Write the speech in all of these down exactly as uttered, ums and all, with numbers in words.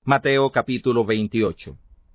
Mateo capítulo veintiocho.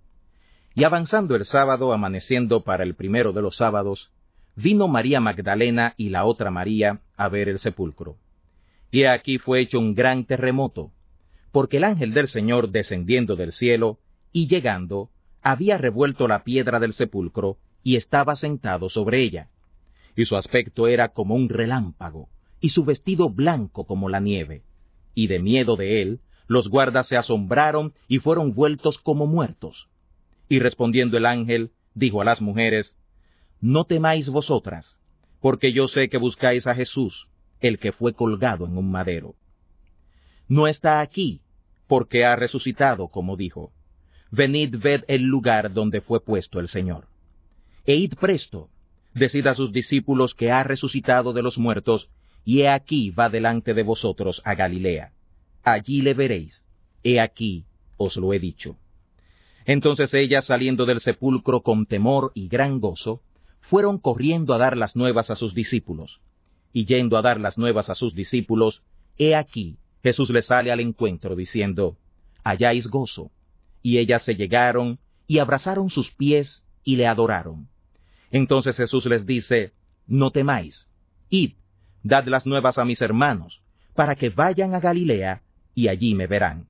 Y avanzando el sábado, amaneciendo para el primero de los sábados, vino María Magdalena y la otra María a ver el sepulcro. Y aquí fue hecho un gran terremoto, porque el ángel del Señor, descendiendo del cielo y llegando, había revuelto la piedra del sepulcro y estaba sentado sobre ella. Y su aspecto era como un relámpago, y su vestido blanco como la nieve. Y de miedo de él, los guardas se asombraron y fueron vueltos como muertos. Y respondiendo el ángel, dijo a las mujeres: No temáis vosotras, porque yo sé que buscáis a Jesús, el que fue colgado en un madero. No está aquí, porque ha resucitado, como dijo. Venid, ved el lugar donde fue puesto el Señor. E id presto, decid a sus discípulos que ha resucitado de los muertos, y he aquí va delante de vosotros a Galilea. Allí le veréis. He aquí os lo he dicho. Entonces ellas, saliendo del sepulcro con temor y gran gozo, fueron corriendo a dar las nuevas a sus discípulos. Y yendo a dar las nuevas a sus discípulos, he aquí Jesús les sale al encuentro, diciendo: Halláis gozo. Y ellas se llegaron y abrazaron sus pies y le adoraron. Entonces Jesús les dice: No temáis. Id, dad las nuevas a mis hermanos, para que vayan a Galilea, y allí me verán.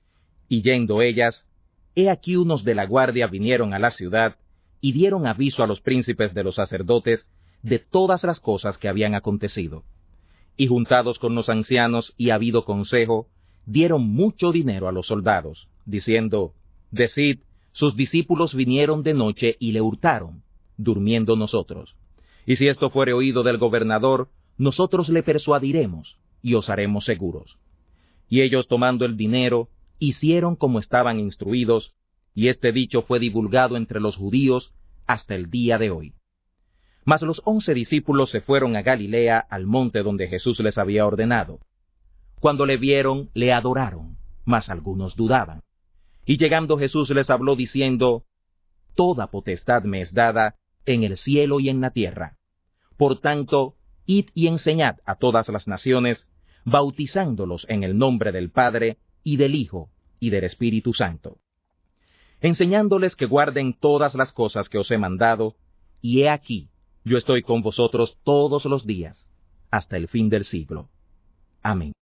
Y yendo ellas, he aquí unos de la guardia vinieron a la ciudad, y dieron aviso a los príncipes de los sacerdotes de todas las cosas que habían acontecido. Y juntados con los ancianos y habido consejo, dieron mucho dinero a los soldados, diciendo: Decid, sus discípulos vinieron de noche y le hurtaron, durmiendo nosotros. Y si esto fuere oído del gobernador, nosotros le persuadiremos, y os haremos seguros. Y ellos, tomando el dinero, hicieron como estaban instruidos, y este dicho fue divulgado entre los judíos hasta el día de hoy. Mas los once discípulos se fueron a Galilea, al monte donde Jesús les había ordenado. Cuando le vieron, le adoraron, mas algunos dudaban. Y llegando Jesús les habló diciendo: Toda potestad me es dada en el cielo y en la tierra. Por tanto, id y enseñad a todas las naciones, bautizándolos en el nombre del Padre, y del Hijo, y del Espíritu Santo, enseñándoles que guarden todas las cosas que os he mandado, y he aquí, yo estoy con vosotros todos los días, hasta el fin del siglo. Amén.